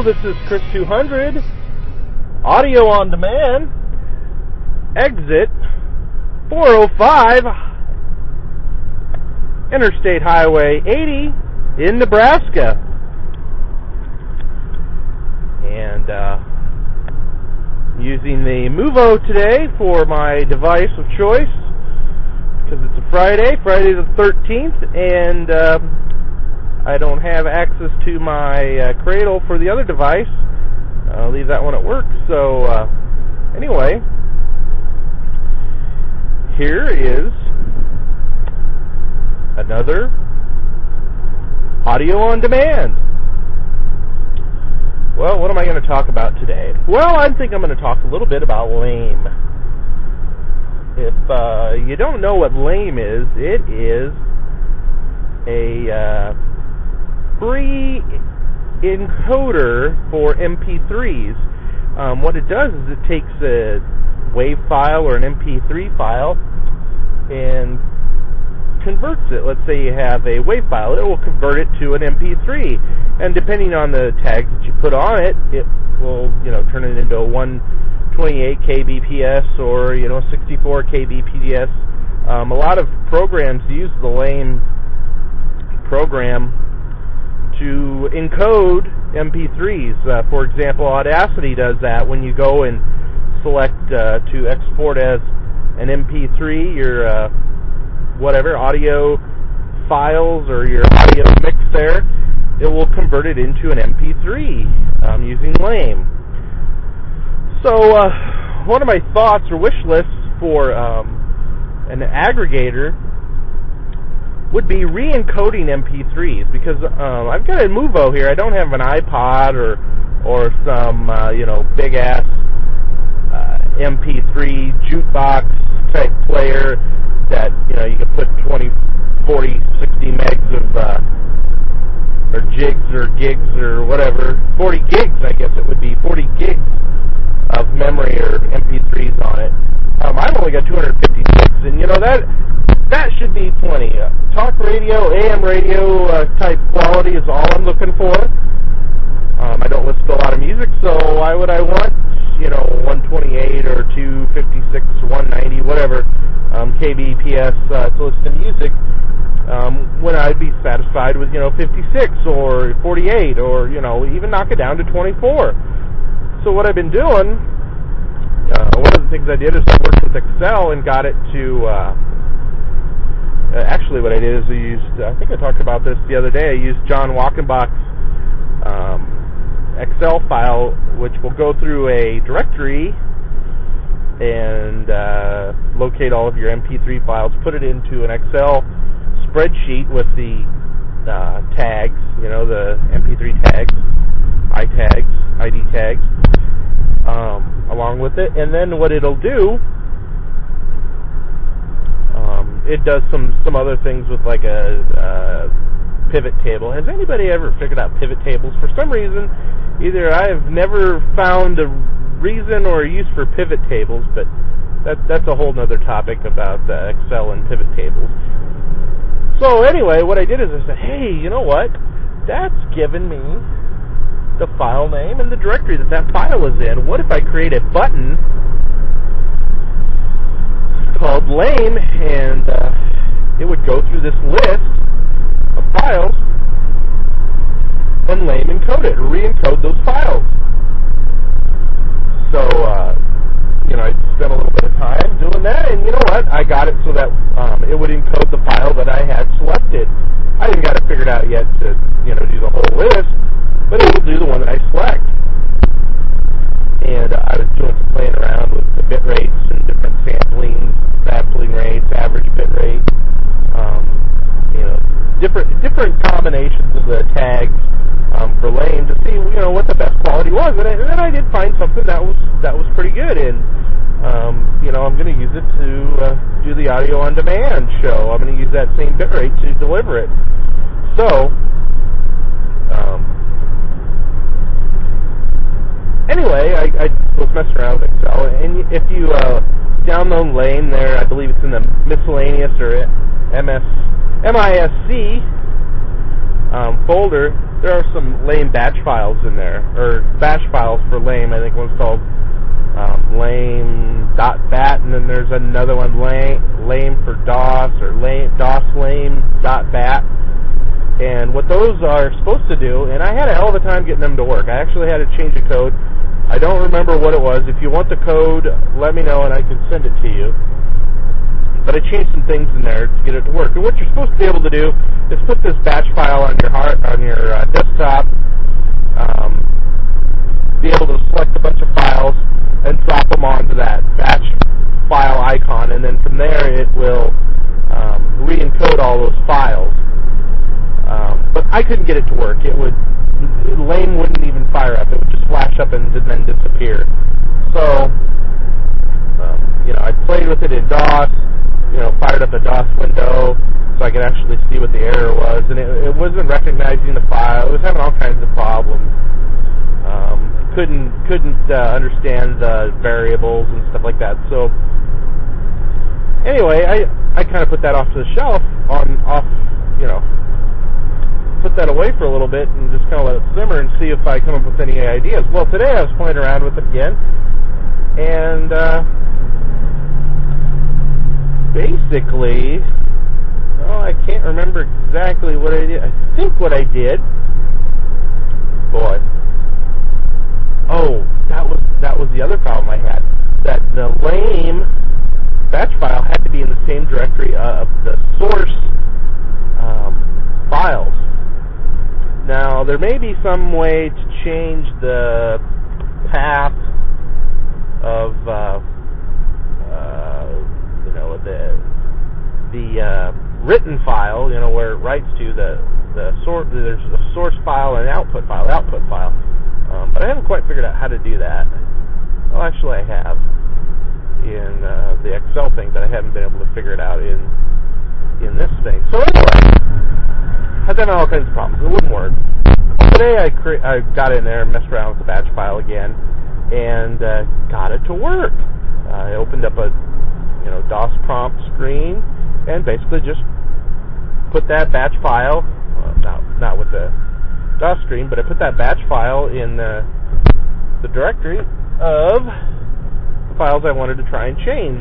this is Chris 200, audio on demand, exit 405, Interstate Highway 80 in Nebraska. And using the Movo today for my device of choice, because it's a Friday the 13th, and I don't have access to my Cradle for the other device. I'll leave that one at work. So anyway, here is another audio on demand. Well, what am I going to talk about today? Well, I think I'm going to talk a little bit about LAME. If you don't know what LAME is, it is a free encoder for MP3s. What it does is it takes a WAV file or an MP3 file and converts it. Let's say you have a WAV file, it will convert it to an MP3, and depending on the tags that you put on it, it will, turn it into a 128 kbps or 64 kbps. A lot of programs use the LAME program to encode MP3s. For example, Audacity does that. When you go and select to export as an MP3 your whatever audio files or your audio mix there, it will convert it into an MP3 using LAME. So one of my thoughts or wish lists for an aggregator would be re-encoding MP3s, because I've got a Movo here. I don't have an iPod or some big ass MP3 jukebox type player that you can put 20, 40, 60 megs of or jigs or gigs or whatever, 40 gigs I guess it would be, 40 gigs of memory or MP3s on it. I've only got 256, and that should be plenty. Talk radio, AM radio type quality is all I'm looking for. I don't listen to a lot of music, so why would I want 128 or 256 or 190, whatever kbps to listen to music when I'd be satisfied with 56 or 48 or even knock it down to 24. So what I've been doing, one of the things I did is I worked with Excel and got it to actually what I did is I used, I think I talked about this the other day, I used John Walkenbach's Excel file, which will go through a directory and locate all of your MP3 files, put it into an Excel spreadsheet with the tags, the MP3 tags, ID tags, along with it. And then what it'll do, it does some other things with like a pivot table. Has anybody ever figured out pivot tables? For some reason, either I've never found a reason or a use for pivot tables, but that's a whole nother topic about Excel and pivot tables. So anyway, what I did is I said, hey, you know what? That's given me the file name and the directory that file is in. What if I create a button called LAME, and it would go through this list of files and LAME encode it, or re-encode those files. So, I spent a little bit of time doing that, and you know what? I got it so that it would encode the file that I had selected. I haven't got it figured out yet to, do the whole list, but it will do the one that I select. And I was doing some playing around with the bit rates and different sampling rates, average bit rate, different combinations of the tags for LAME to see what the best quality was, and then I did find something that was pretty good, and I'm going to use it to do the audio on demand show. I'm going to use that same bit rate to deliver it. So anyway, I was messing around with Excel, and if you download LAME there, I believe it's in the miscellaneous or MISC folder, there are some lame batch files in there, or bash files for lame. I think one's called lame.bat, and then there's another one, lame for DOS, or DOS lame.bat. And what those are supposed to do, and I had a hell of a time getting them to work. I actually had to change the code. I don't remember what it was. If you want the code, let me know and I can send it to you. But I changed some things in there to get it to work. And what you're supposed to be able to do is put this batch file on your desktop, be able to select a bunch of files and drop them onto that batch file icon, and then from there it will re-encode all those files. But I couldn't get it to work. Lame wouldn't even fire up. It would just flash up and then disappear. So, I played with it in DOS, fired up a DOS window so I could actually see what the error was, and it wasn't recognizing the file. It was having all kinds of problems. Couldn't understand the variables and stuff like that. So, anyway, I kind of put that off to the shelf, put that away for a little bit and just kind of let it simmer and see if I come up with any ideas. Well, today I was playing around with it again, and basically, I can't remember exactly what I did. I think what I did, that was the other problem I had, that the lame batch file had to be in the same directory of the source files. Now, there may be some way to change the path of, the written file, where it writes to the source. There's a source file and an output file. But I haven't quite figured out how to do that. Well, actually, I have in the Excel thing, but I haven't been able to figure it out in this thing. So anyway, I had all kinds of problems. It wouldn't work. Today I got in there and messed around with the batch file again, and got it to work. I opened up a DOS prompt screen and basically just put that batch file, not with the DOS screen, but I put that batch file in the directory of the files I wanted to try and change.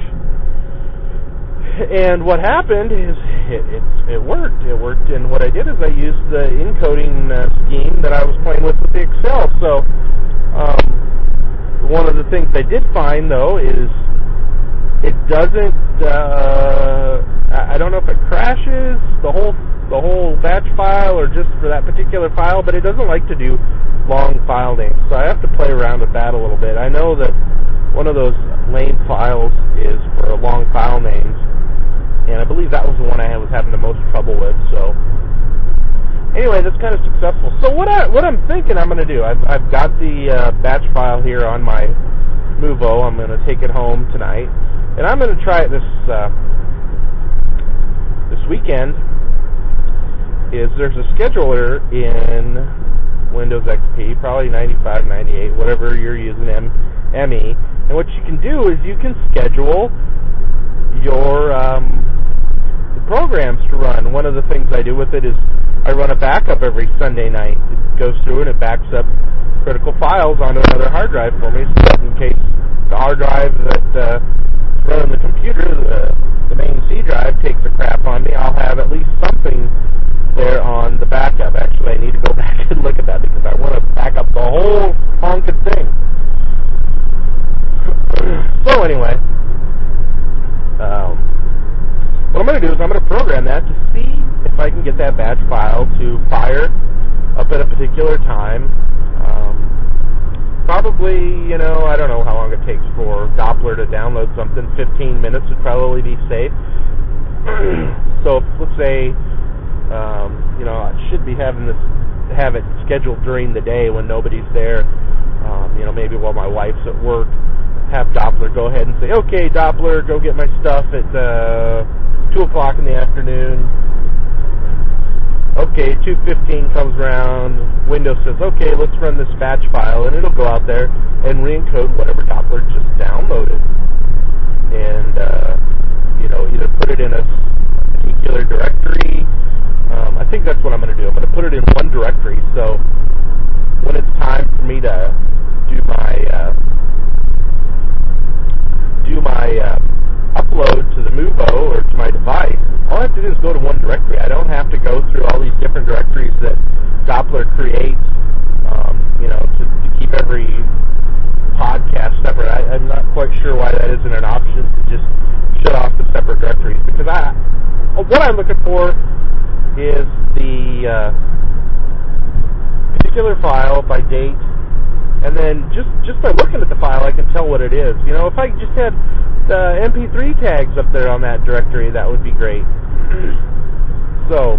And what happened is it worked. It worked, and what I did is I used the encoding scheme that I was playing with the Excel. So one of the things I did find, though, is it doesn't. I don't know if it crashes the whole batch file or just for that particular file, but it doesn't like to do long file names. So I have to play around with that a little bit. I know that one of those lame files is for long file names, and I believe that was the one I was having the most trouble with. So anyway, that's kind of successful. So what I'm thinking I'm going to do, I've got the batch file here on my Movo. I'm going to take it home tonight, and I'm going to try it this weekend. There's a scheduler in Windows XP, probably 95, 98, whatever you're using, ME. And what you can do is you can schedule your programs to run. One of the things I do with it is I run a backup every Sunday night. It goes through and it backs up critical files onto another hard drive for me, so that in case the hard drive that's running the computer, the main C drive, takes a crap on me, I'll have at least something there on the backup. Actually, I need to go back and look at that because I want to back up the whole honking thing. So anyway, what I'm going to do is I'm going to program that to see if I can get that batch file to fire up at a particular time. Probably, I don't know how long it takes for Doppler to download something. 15 minutes would probably be safe. So let's say, I should be have it scheduled during the day when nobody's there. Maybe while my wife's at work, have Doppler go ahead and say, okay, Doppler, go get my stuff at 2 o'clock in the afternoon. Okay, 2:15 comes around, Windows says, okay, let's run this batch file, and it'll go out there and re-encode whatever Doppler just downloaded. And, either put it in a particular directory. I think that's what I'm going to do. I'm going to put it in one directory, so when it's time for me to do my upload to the Muvo or to my device, all I have to do is go to one directory. I don't have to go through all these different directories that Doppler creates, to keep every podcast separate. I'm not quite sure why that isn't an option to just shut off the separate directories, because what I'm looking for is the particular file by date, and then just by looking at the file, I can tell what it is. If I just had the MP3 tags up there on that directory, that would be great. So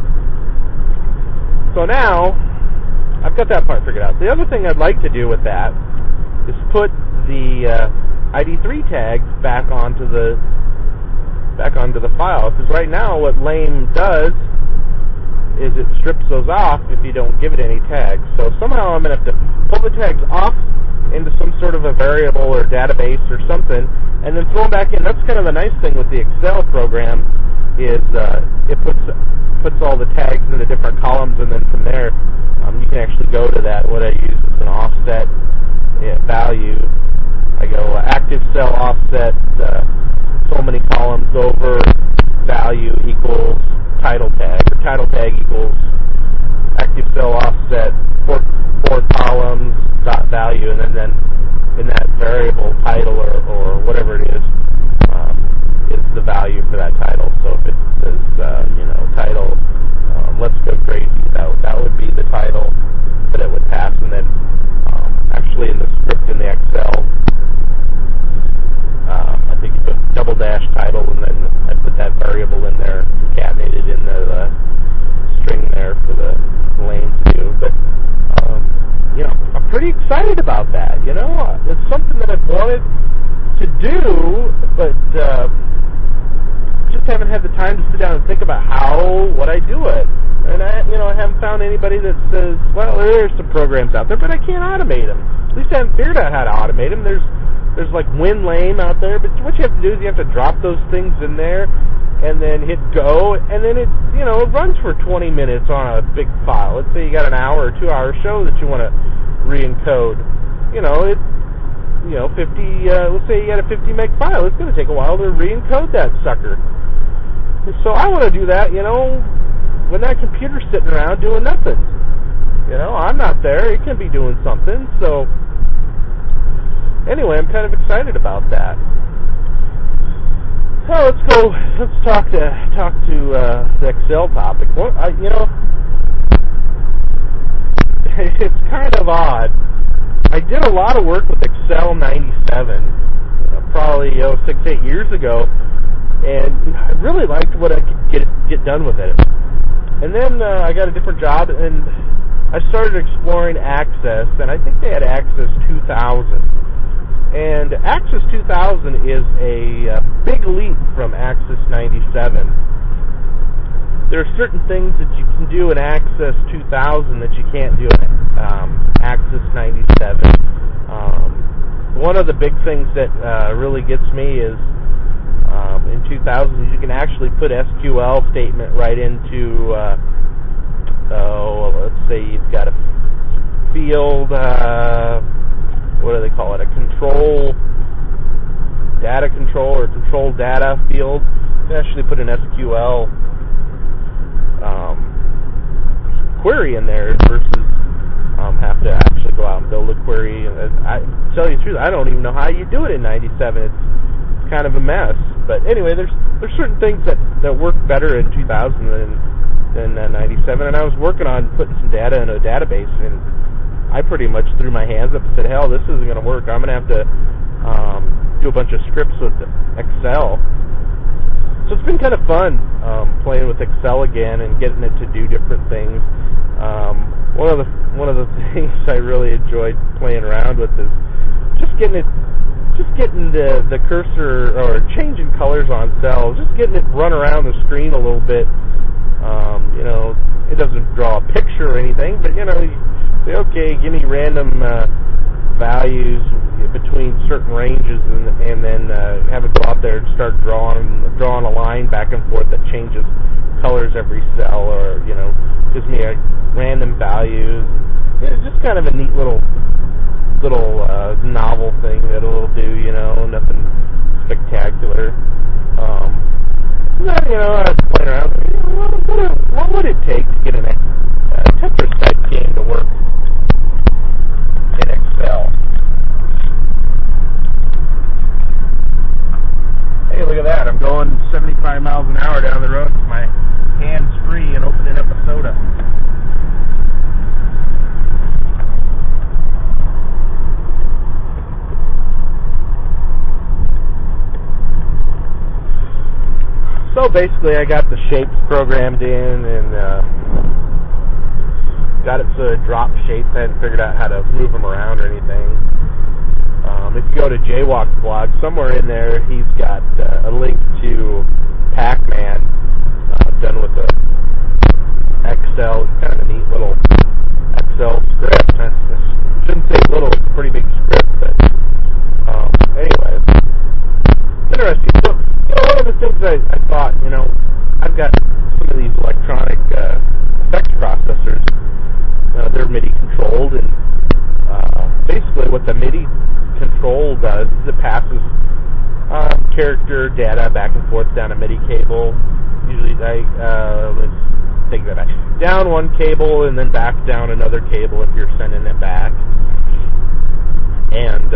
now I've got that part figured out. The other thing I'd like to do with that is put the ID3 tags back onto the file, because right now what Lame does is it strips those off if you don't give it any tags. So somehow I'm going to have to pull the tags off into some sort of a variable or database or something, and then throw them back in. That's kind of the nice thing with the Excel program, is it puts all the tags into different columns, and then from there you can actually go to that. What I use is an offset value. I go active cell offset so many columns over value equals title tag, or title tag equals active cell offset four columns dot value, and then in that variable title or whatever it is the value for that title. So if it says title Let's Go Crazy, that would be the title that it would pass. And then actually in the script in the Excel, I think you put double dash title, and then I put that variable in there, concatenated in the string there for the Lame to do. But I'm pretty excited about that. It's something that I've wanted to do, but just haven't had the time to sit down and think about what I do it. And I haven't found anybody that says, well, there's some programs out there, but I can't automate them. At least I haven't figured out how to automate them. There's like WinLame out there, but what you have to do is you have to drop those things in there and then hit go, and then it runs for 20 minutes on a big file. Let's say you got an hour or 2 hour show that you want to re-encode. 50, let's say you got a 50 meg file. It's going to take a while to re-encode that sucker. So I want to do that, when that computer's sitting around doing nothing. I'm not there. It can be doing something. So anyway, I'm kind of excited about that. So let's talk to the Excel topic. It's kind of odd. I did a lot of work with Excel 97, probably 6-8 years ago, and I really liked what I could get done with it. And then I got a different job, and I started exploring Access, and I think they had Access 2000. And Access 2000 is a big leap from Access 97. There are certain things that you can do in Access 2000 that you can't do in Access 97. One of the big things that really gets me is in 2000 you can actually put SQL statement right into let's say you've got a field, what do they call it, a data control or control data field. You can actually put an SQL query in there versus have to actually go out and build a query. I tell you the truth, I don't even know how you do it in 97. It's kind of a mess. But anyway, there's certain things that work better in 2000 than 97. And I was working on putting some data in a database, and I pretty much threw my hands up and said, hell, this isn't going to work. I'm going to have to do a bunch of scripts with Excel. So it's been kind of fun playing with Excel again and getting it to do different things. One of the things I really enjoyed playing around with is just getting the cursor or changing colors on cells, just getting it run around the screen a little bit. It doesn't draw a picture or anything, but you say, okay, give me random values between certain ranges, and then have it go out there and start drawing a line back and forth that changes colors every cell, or gives me random values. It's just kind of a neat little novel thing that it'll do. Nothing spectacular. I was playing around. What would it take to get a Tetris type game to work in Excel? Hey, look at that. I'm going 75 miles an hour down the road with my hands free and opening up a soda. So basically, I got the shapes programmed in and got it so it dropped shapes. I hadn't figured out how to move them around or anything. If you go to Jaywalk's blog, somewhere in there, he's got a link to Pac-Man done with a Excel. It's kind of a neat little Excel script. I shouldn't say little; it's a pretty big script. But anyway, it's interesting. So one of the things I thought, I've got some of these electronic effects processors. They're MIDI controlled, and basically what the MIDI control does is it passes character data back and forth down a MIDI cable. Usually, let's take that back. Down one cable and then back down another cable if you're sending it back. And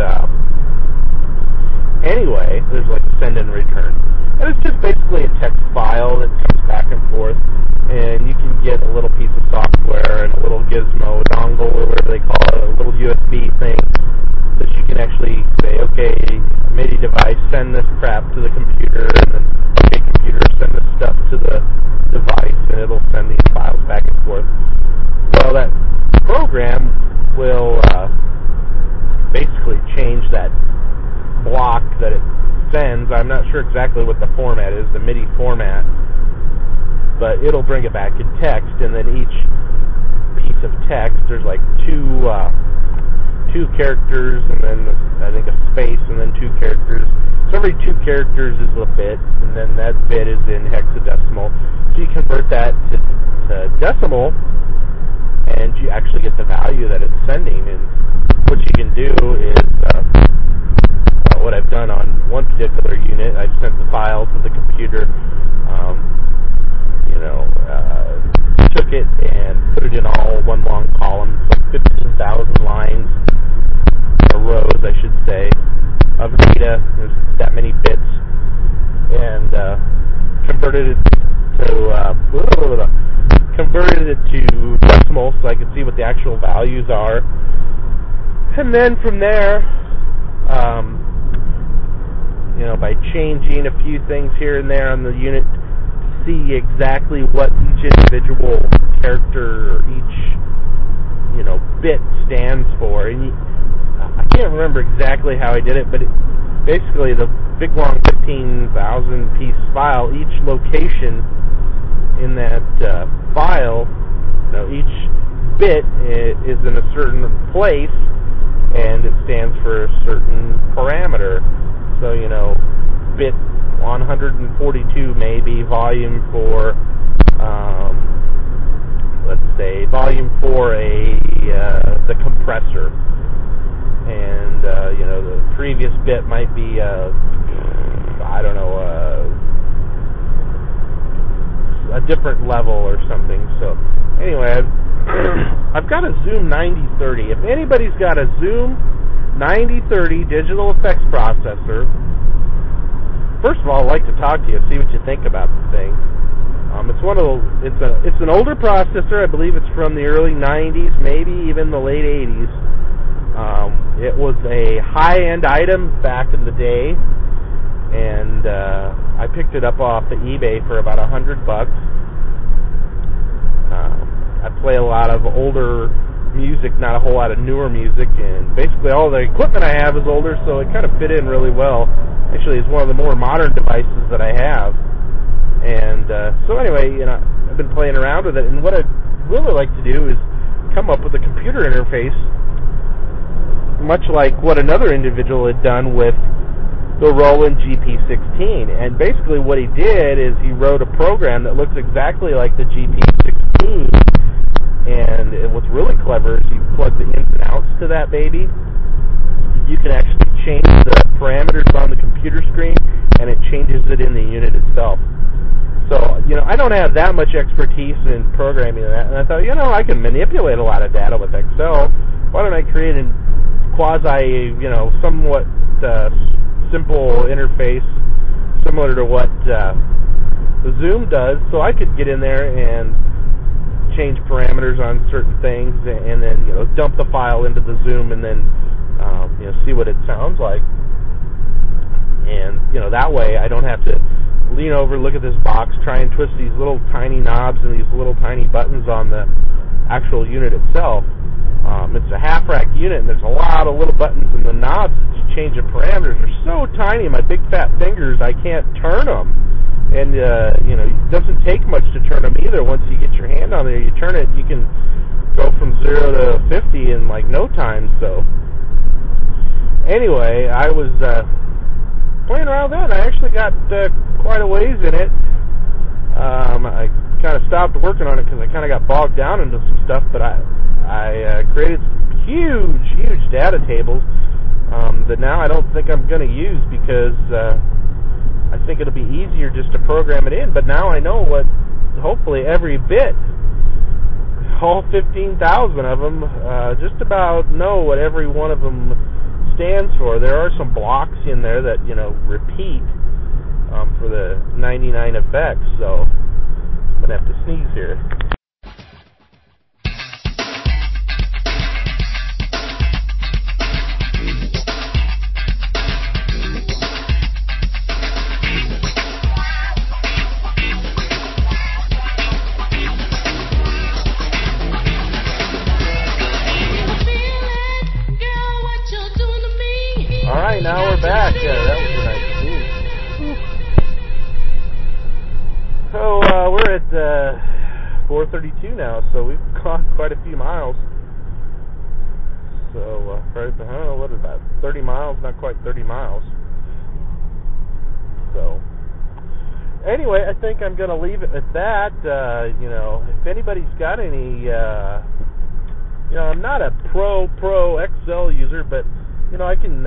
anyway, there's like a send and return. And it's just basically a text file that comes back and forth. And you can get a little piece of software and a little gizmo, dongle, or whatever they call it, a little USB thing that you can actually say, okay, MIDI device, send this crap to the computer, and then, okay, computer, send this stuff to the device, and it'll send these files back and forth. Well, that program will basically change that block that it sends. I'm not sure exactly what the format is, the MIDI format, but it'll bring it back in text, and then each piece of text, there's like two characters, and then I think a space, and then two characters. So every two characters is a bit, and then that bit is in hexadecimal. So you convert that to decimal, and you actually get the value that it's sending. And what you can do is, what I've done on one particular unit, I've sent the file to the computer, took it and put it in all one long column, like 15,000 lines, or rows, I should say, of data. There's that many bits, and converted it to decimal so I could see what the actual values are. And then from there, by changing a few things here and there on the unit, see exactly what each individual character or each bit stands for. And I can't remember exactly how I did it, but basically the big long 15,000 piece file, each location in that file, each bit is in a certain place, and it stands for a certain parameter. So bit 142 may be volume for, let's say, volume for the compressor. And, the previous bit might be, a different level or something. So, anyway, I've got a Zoom 9030. If anybody's got a Zoom 9030 digital effects processor, first of all, I'd like to talk to you, see what you think about the thing. It's an older processor. I believe it's from the early 90s, maybe even the late 80s. It was a high-end item back in the day, and I picked it up off of eBay for about $100. I play a lot of older music, not a whole lot of newer music, and basically all the equipment I have is older, so it kind of fit in really well. Actually, it's one of the more modern devices that I have. And so anyway, I've been playing around with it, and what I'd really like to do is come up with a computer interface, much like what another individual had done with the Roland GP16. And basically what he did is he wrote a program that looks exactly like the GP16, And what's really clever is you plug the ins and outs to that baby. You can actually change the parameters on the computer screen, and it changes it in the unit itself. So, I don't have that much expertise in programming that, and I thought, I can manipulate a lot of data with Excel. Why don't I create a quasi, somewhat simple interface similar to what Zoom does, so I could get in there and change parameters on certain things, and then dump the file into the Zoom, and then see what it sounds like. And that way I don't have to lean over, look at this box, try and twist these little tiny knobs and these little tiny buttons on the actual unit itself. It's a half rack unit, and there's a lot of little buttons, and the knobs to change the parameters are so tiny. My big fat fingers, I can't turn them. And it doesn't take much to turn them either. Once you get your hand on there, you turn it, you can go from 0 to 50 in like no time. So anyway, I was playing around with that, and I actually got quite a ways in it. I kind of stopped working on it because I kind of got bogged down into some stuff, but I created huge data tables that now I don't think I'm going to use because I think it'll be easier just to program it in. But now I know what, hopefully every bit, all 15,000 of them, just about know what every one of them stands for. There are some blocks in there that repeat for the 99 effects, so I'm gonna have to sneeze here. Alright, now we're back. Yeah, that was a nice sneeze. So, we're at 4:32 now, so we've gone quite a few miles. So, I don't know, what is that, 30 miles? Not quite 30 miles. So, anyway, I think I'm going to leave it at that. If anybody's got any, I'm not a pro Excel user, but I can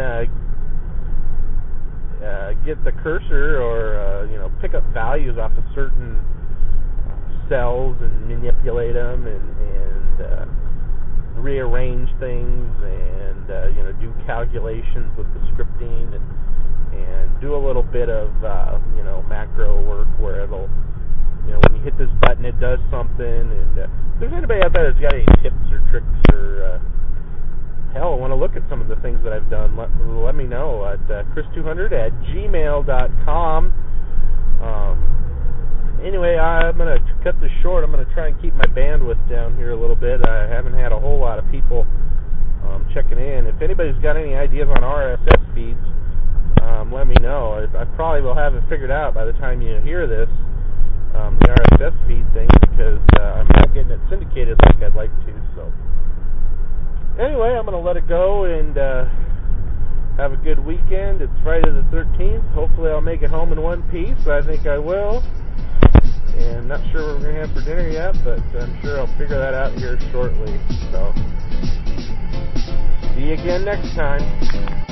get the cursor or pick up values off of certain cells and manipulate them and rearrange things and do calculations with the scripting and do a little bit of macro work where it'll when you hit this button it does something. And if there's anybody out there that's got any tips or tricks or hell, I want to look at some of the things that I've done, let me know at chris200@gmail.com. Anyway, I'm going to cut this short. I'm going to try and keep my bandwidth down here a little bit. I haven't had a whole lot of people checking in. If anybody's got any ideas on RSS feeds, let me know. I probably will have it figured out by the time you hear this, the RSS feed thing, because I'm not getting it syndicated like I'd like to. So anyway, I'm going to let it go and have a good weekend. It's Friday the 13th. Hopefully I'll make it home in one piece. I think I will. And not sure what we're going to have for dinner yet, but I'm sure I'll figure that out here shortly. So, see you again next time.